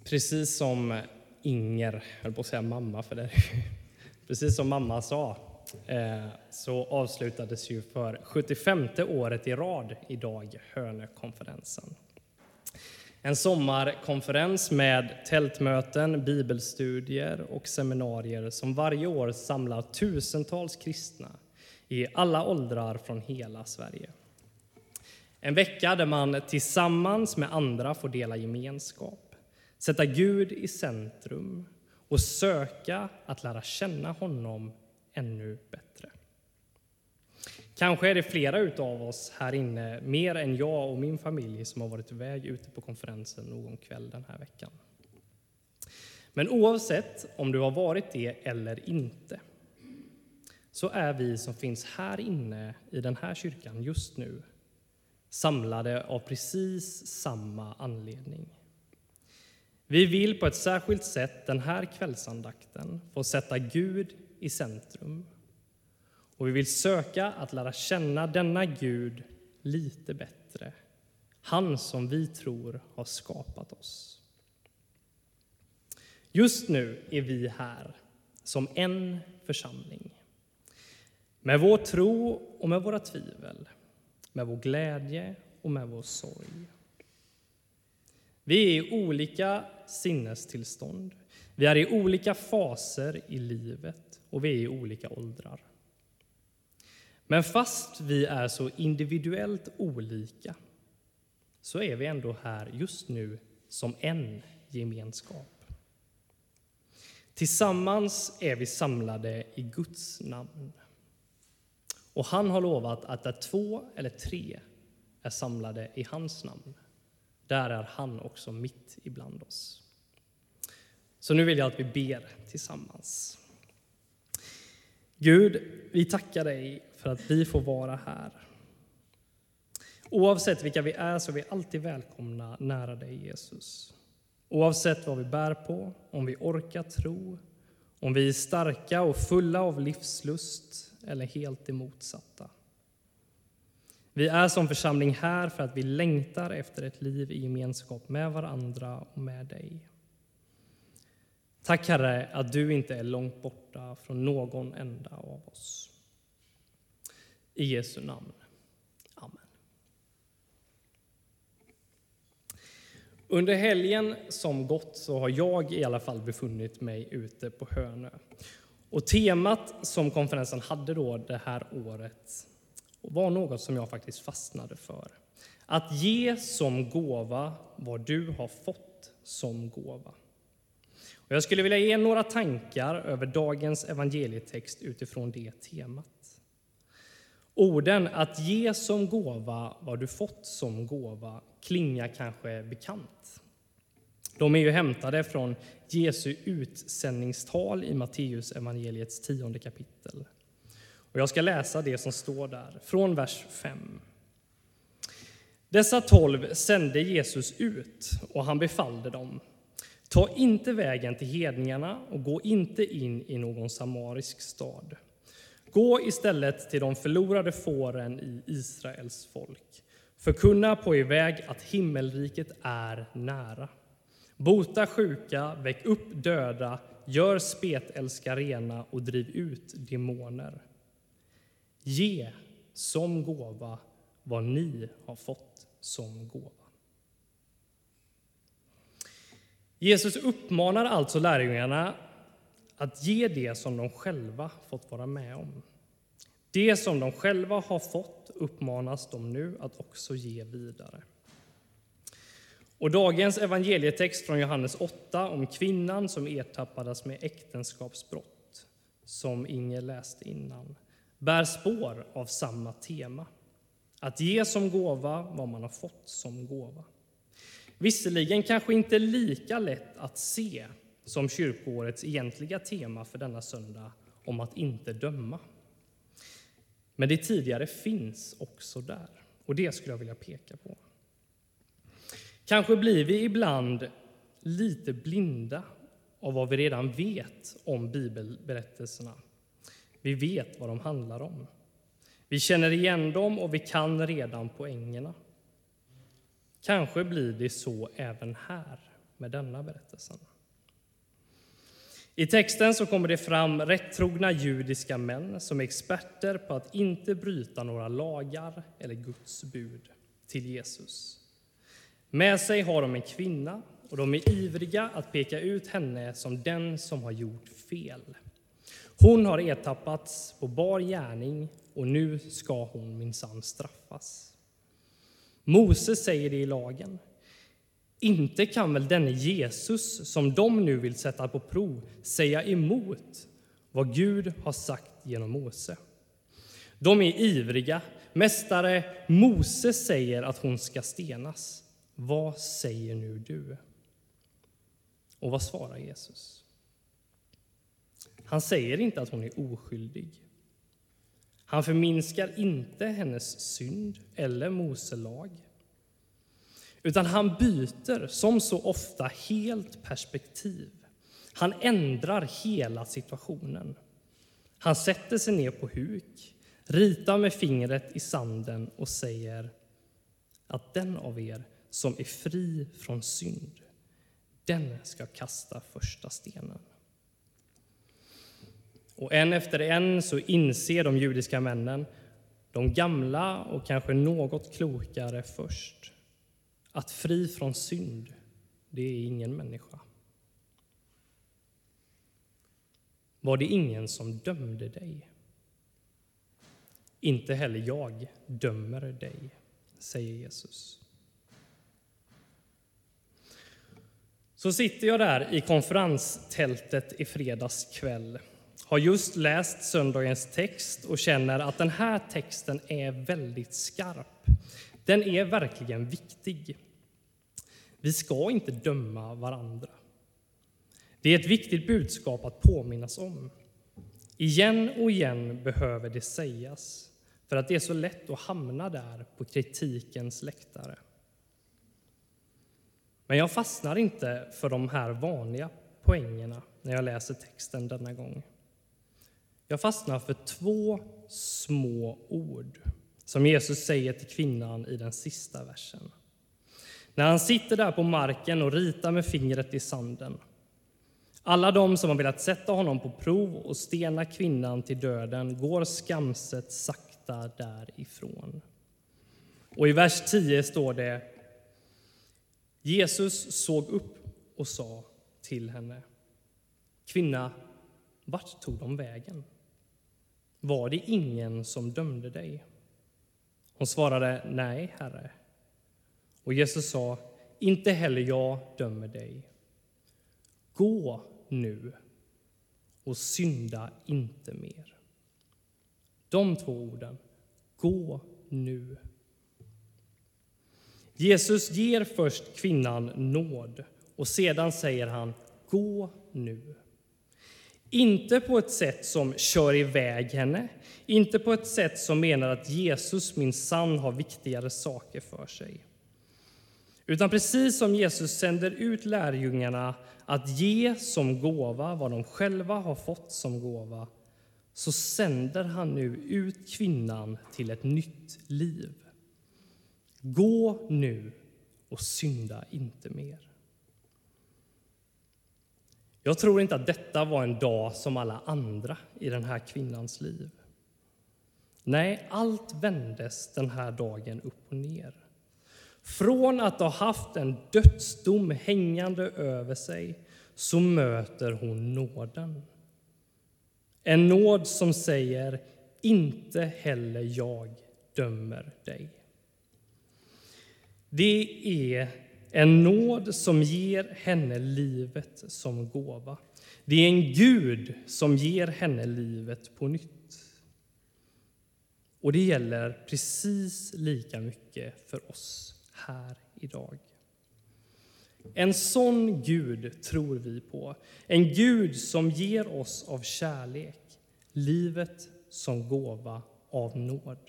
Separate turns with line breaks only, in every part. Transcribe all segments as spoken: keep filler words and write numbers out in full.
Precis som Inger, höll på att säga mamma för det. Precis som mamma sa, så avslutades ju för sjuttiofemte året i rad idag Hönökonferensen. En sommarkonferens med tältmöten, bibelstudier och seminarier som varje år samlar tusentals kristna i alla åldrar från hela Sverige. En vecka där man tillsammans med andra får dela gemenskap, sätta Gud i centrum och söka att lära känna honom ännu bättre. Kanske är det flera utav oss här inne, mer än jag och min familj, som har varit iväg ute på konferensen någon kväll den här veckan. Men oavsett om du har varit det eller inte, så är vi som finns här inne i den här kyrkan just nu samlade av precis samma anledning. Vi vill på ett särskilt sätt den här kvällsandakten få sätta Gud i centrum. Och vi vill söka att lära känna denna Gud lite bättre. Han som vi tror har skapat oss. Just nu är vi här som en församling. Med vår tro och med våra tvivel. Med vår glädje och med vår sorg. Vi är i olika sinnestillstånd. Vi är i olika faser i livet och vi är i olika åldrar. Men fast vi är så individuellt olika så är vi ändå här just nu som en gemenskap. Tillsammans är vi samlade i Guds namn. Och han har lovat att där två eller tre är samlade i hans namn, där är han också mitt ibland oss. Så nu vill jag att vi ber tillsammans. Gud, vi tackar dig för att vi får vara här. Oavsett vilka vi är så är vi alltid välkomna nära dig, Jesus. Oavsett vad vi bär på, om vi orkar tro, om vi är starka och fulla av livslust eller helt det motsatta. Vi är som församling här för att vi längtar efter ett liv i gemenskap med varandra och med dig. Tack Herre att du inte är långt borta från någon enda av oss. I Jesu namn. Amen. Under helgen som gått så har jag i alla fall befunnit mig ute på Hönö. Och temat som konferensen hade då det här året var något som jag faktiskt fastnade för. Att ge som gåva vad du har fått som gåva. Och jag skulle vilja ge några tankar över dagens evangelietext utifrån det temat. Orden att ge som gåva vad du fått som gåva klingar kanske bekant. De är ju hämtade från Jesu utsändningstal i Matteus evangeliets tionde kapitel. Och jag ska läsa det som står där, från vers fem. Dessa tolv sände Jesus ut och han befallde dem. Ta inte vägen till hedningarna och gå inte in i någon samarisk stad. Gå istället till de förlorade fåren i Israels folk. Förkunna på er väg att himmelriket är nära. Bota sjuka, väck upp döda, gör spetälska rena och driv ut demoner. Ge som gåva vad ni har fått som gåva. Jesus uppmanar alltså lärjungarna att ge det som de själva fått vara med om. Det som de själva har fått uppmanas de nu att också ge vidare. Och dagens evangelietext från Johannes åtta om kvinnan som ertappades med äktenskapsbrott, som Inger läste innan, bär spår av samma tema. Att ge som gåva vad man har fått som gåva. Visserligen kanske inte lika lätt att se som kyrkoårets egentliga tema för denna söndag om att inte döma. Men det tidigare finns också där, och det skulle jag vilja peka på. Kanske blir vi ibland lite blinda av vad vi redan vet om bibelberättelserna. Vi vet vad de handlar om. Vi känner igen dem och vi kan redan poängerna. Kanske blir det så även här. med denna berättelsen. I texten så kommer det fram rättrogna judiska män som är experter på att inte bryta några lagar eller Guds bud till Jesus. Med sig har de en kvinna och de är ivriga att peka ut henne som den som har gjort fel. Hon har ertappats på bar gärning och nu ska hon minsann straffas. Mose säger det i lagen. Inte kan väl denne Jesus som de nu vill sätta på prov säga emot vad Gud har sagt genom Mose. De är ivriga. Mästare, Mose säger att hon ska stenas. Vad säger nu du? Och vad svarar Jesus? Han säger inte att hon är oskyldig. Han förminskar inte hennes synd eller Mose lag. Utan han byter, som så ofta, helt perspektiv. Han ändrar hela situationen. Han sätter sig ner på huk, ritar med fingret i sanden och säger att den av er som är fri från synd, den ska kasta första stenen. Och en efter en så inser de judiska männen, de gamla och kanske något klokare först, att fri från synd, det är ingen människa. Var det ingen som dömde dig? Inte heller jag dömer dig, säger Jesus. Så sitter jag där i konferenstältet i fredags kväll. Har just läst söndagens text och känner att den här texten är väldigt skarp. Den är verkligen viktig. Vi ska inte döma varandra. Det är ett viktigt budskap att påminnas om. Igen och igen behöver det sägas, för att det är så lätt att hamna där på kritikens läktare. Men jag fastnar inte för de här vanliga poängerna när jag läser texten denna gång. Jag fastnar för två små ord som Jesus säger till kvinnan i den sista versen. När han sitter där på marken och ritar med fingret i sanden. Alla de som har velat sätta honom på prov och stena kvinnan till döden går skamset sakta därifrån. Och i vers tio står det: Jesus såg upp och sa till henne: Kvinna, vart tog de vägen? Var det ingen som dömde dig? Hon svarade: Nej, Herre. Och Jesus sa: Inte heller jag dömer dig. Gå nu och synda inte mer. De två orden, gå nu. Jesus ger först kvinnan nåd och sedan säger han: gå nu. Inte på ett sätt som kör iväg henne, inte på ett sätt som menar att Jesus minsann har viktigare saker för sig. Utan precis som Jesus sänder ut lärjungarna att ge som gåva vad de själva har fått som gåva, så sänder han nu ut kvinnan till ett nytt liv. Gå nu och synda inte mer. Jag tror inte att detta var en dag som alla andra i den här kvinnans liv. Nej, allt vändes den här dagen upp och ner. Från att ha haft en dödsdom hängande över sig så möter hon nåden. En nåd som säger: inte heller jag dömer dig. Det är en nåd som ger henne livet som gåva. Det är en Gud som ger henne livet på nytt. Och det gäller precis lika mycket för oss här idag. En sån Gud tror vi på. En Gud som ger oss av kärlek, livet som gåva av nåd.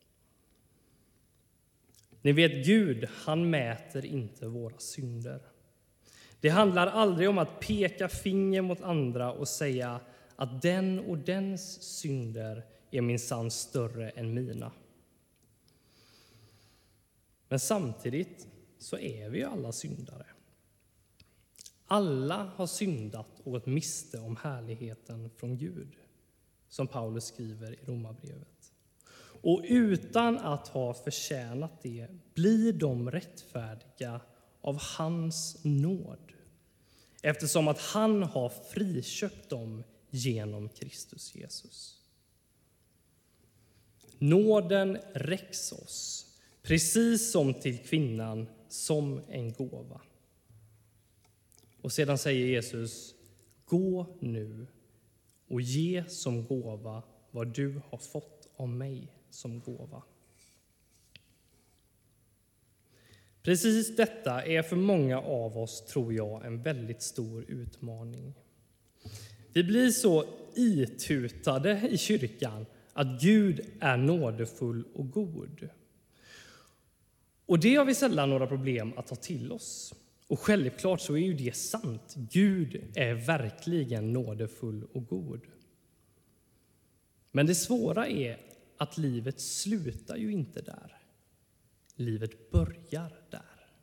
Ni vet, Gud, han mäter inte våra synder. Det handlar aldrig om att peka finger mot andra och säga att den och dens synder är minsann större än mina. Men samtidigt så är vi ju alla syndare. Alla har syndat och gått miste om härligheten från Gud, som Paulus skriver i Romarbrevet. Och utan att ha förtjänat det blir de rättfärdiga av hans nåd, eftersom att han har friköpt dem genom Kristus Jesus. Nåden räcks oss, precis som till kvinnan, som en gåva. Och sedan säger Jesus, gå nu och ge som gåva vad du har fått av mig som gåva. Precis detta är för många av oss, tror jag, en väldigt stor utmaning. Vi blir så itutade i kyrkan att Gud är nådefull och god. Och det har vi sällan några problem att ta till oss. Och självklart så är ju det sant. Gud är verkligen nådefull och god. Men det svåra är att livet slutar ju inte där. Livet börjar där.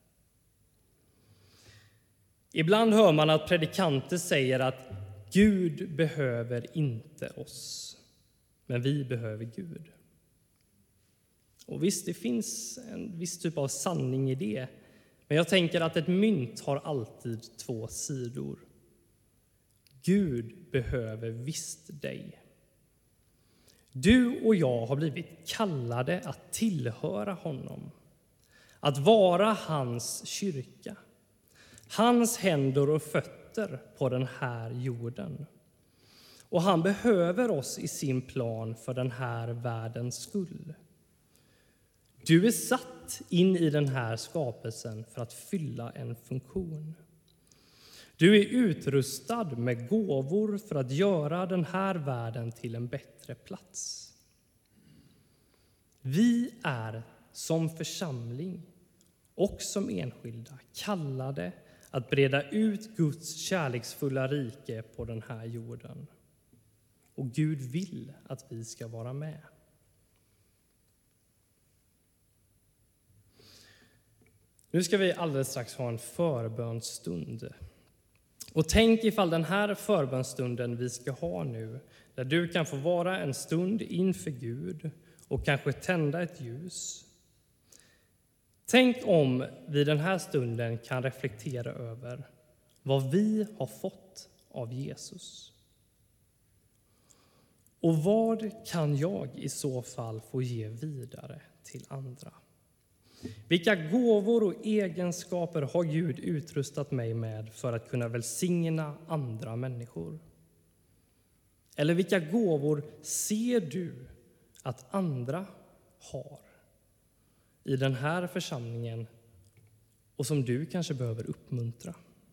Ibland hör man att predikanter säger att Gud behöver inte oss, men vi behöver Gud. Och visst, det finns en viss typ av sanning i det. Men jag tänker att ett mynt har alltid två sidor. Gud behöver visst dig. Du och jag har blivit kallade att tillhöra honom. Att vara hans kyrka. Hans händer och fötter på den här jorden. Och han behöver oss i sin plan för den här världens skull. Du är satt in i den här skapelsen för att fylla en funktion. Du är utrustad med gåvor för att göra den här världen till en bättre plats. Vi är som församling och som enskilda kallade att breda ut Guds kärleksfulla rike på den här jorden. Och Gud vill att vi ska vara med. Nu ska vi alldeles strax ha en förbönsstund. Och tänk ifall den här förbönsstunden vi ska ha nu, där du kan få vara en stund inför Gud och kanske tända ett ljus. Tänk om vi den här stunden kan reflektera över vad vi har fått av Jesus. Och vad kan jag i så fall få ge vidare till andra? Vilka gåvor och egenskaper har Gud utrustat mig med för att kunna välsigna andra människor? Eller vilka gåvor ser du att andra har i den här församlingen och som du kanske behöver uppmuntra?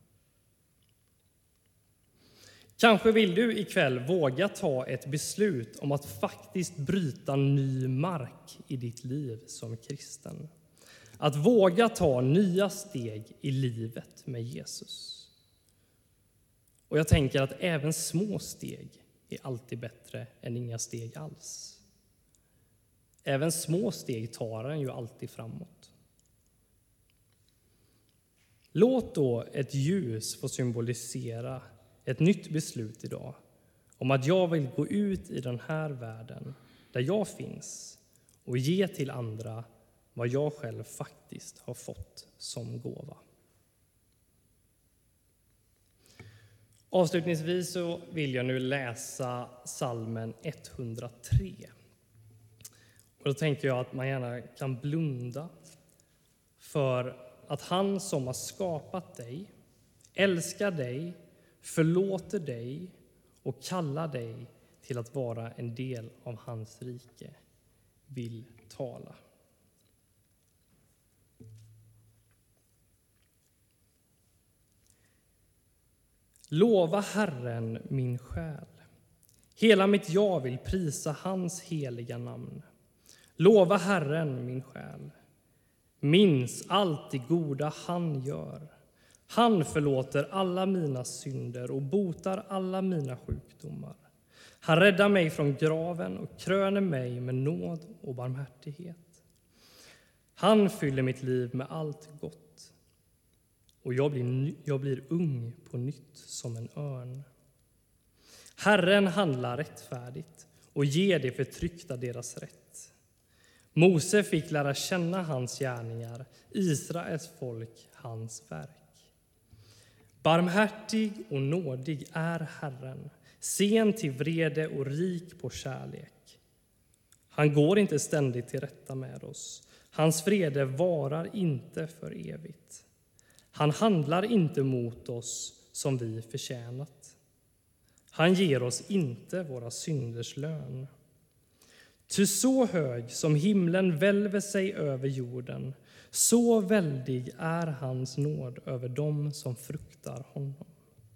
Kanske vill du ikväll våga ta ett beslut om att faktiskt bryta ny mark i ditt liv som kristen. Att våga ta nya steg i livet med Jesus. Och jag tänker att även små steg är alltid bättre än inga steg alls. Även små steg tar en ju alltid framåt. Låt då ett ljus få symbolisera ett nytt beslut idag om att jag vill gå ut i den här världen där jag finns och ge till andra vad jag själv faktiskt har fått som gåva. Avslutningsvis så vill jag nu läsa psalmen etthundratre. Och då tänker jag att man gärna kan blunda för att han som har skapat dig, älskar dig, förlåter dig och kallar dig till att vara en del av hans rike vill tala. Lova Herren min själ. Hela mitt jag vill prisa hans heliga namn. Lova Herren min själ. Minns allt det goda han gör. Han förlåter alla mina synder och botar alla mina sjukdomar. Han räddar mig från graven och kröner mig med nåd och barmhärtighet. Han fyller mitt liv med allt gott. och jag blir, jag blir ung på nytt som en örn. Herren handlar rättfärdigt och ger de förtryckta deras rätt. Mose fick lära känna hans gärningar, Israels folk hans verk. Barmhärtig och nådig är Herren, sen till vrede och rik på kärlek. Han går inte ständigt till rätta med oss. Hans vrede varar inte för evigt. Han handlar inte mot oss som vi förtjänat. Han ger oss inte våra synders lön. Ty så hög som himlen välver sig över jorden, så väldig är hans nåd över dem som fruktar honom.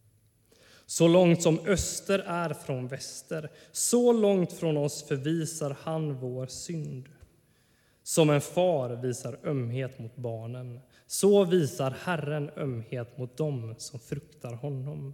Så långt som öster är från väster, så långt från oss förvisar han vår synd. Som en far visar ömhet mot barnen, så visar Herren ömhet mot dem som fruktar honom.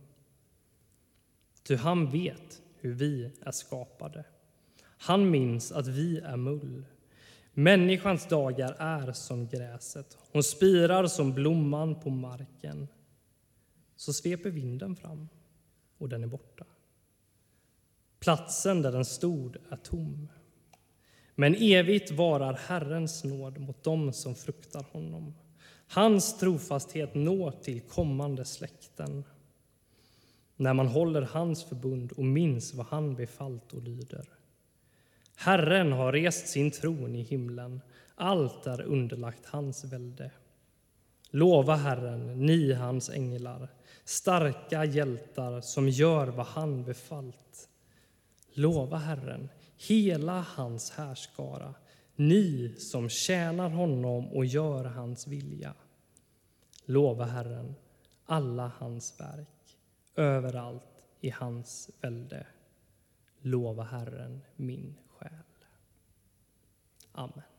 Ty han vet hur vi är skapade. Han minns att vi är mull. Människans dagar är som gräset. Hon spirar som blomman på marken. Så sveper vinden fram och den är borta. Platsen där den stod är tom. Men evigt varar Herrens nåd mot dem som fruktar honom. Hans trofasthet når till kommande släkten. När man håller hans förbund och minns vad han befallt och lyder. Herren har rest sin tron i himlen. Allt är underlagt hans välde. Lova Herren, ni hans änglar, starka hjältar som gör vad han befallt. Lova Herren, hela hans härskara, ni som tjänar honom och gör hans vilja. Lova Herren, alla hans verk, överallt i hans välde. Lova Herren, min själ. Amen.